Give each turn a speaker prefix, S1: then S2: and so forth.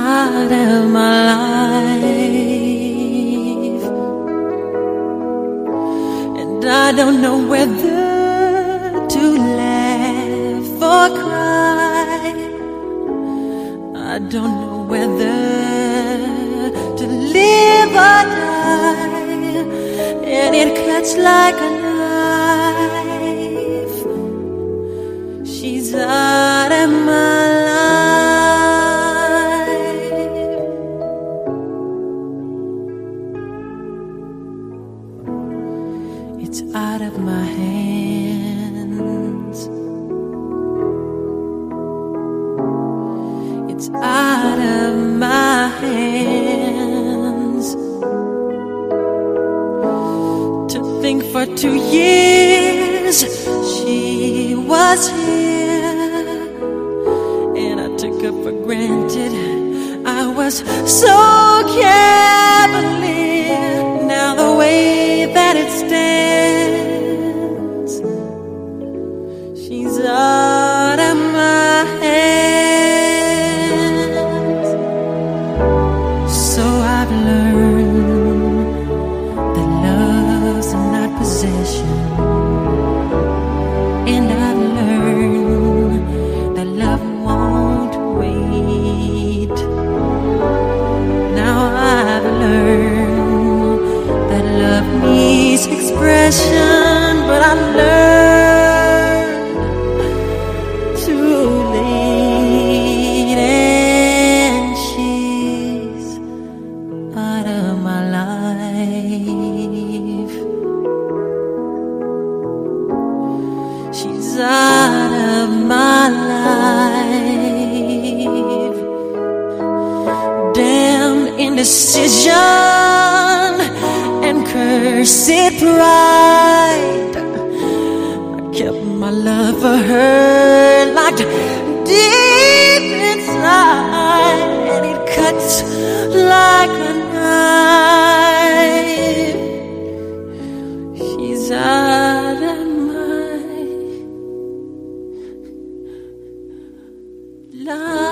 S1: out of my life, and I don't know whether to laugh or cry. I don't know whether to live or die, and it cuts like a knife. She's out of my life. It's out of my hands. It's out of my hands. To think for 2 years she was here, and I took her for granted. I was so cavalier. Now the way that it stands, she's out of my hands. So I've learned that love's not possession, and I've learned that love won't wait. Now I've learned that love needs expression, but I learned too late, and she's out of my life. She's out of my life. Damn indecision and cursed pride. I kept my love for her locked deep inside, and it cuts like a knife. She's out of my life.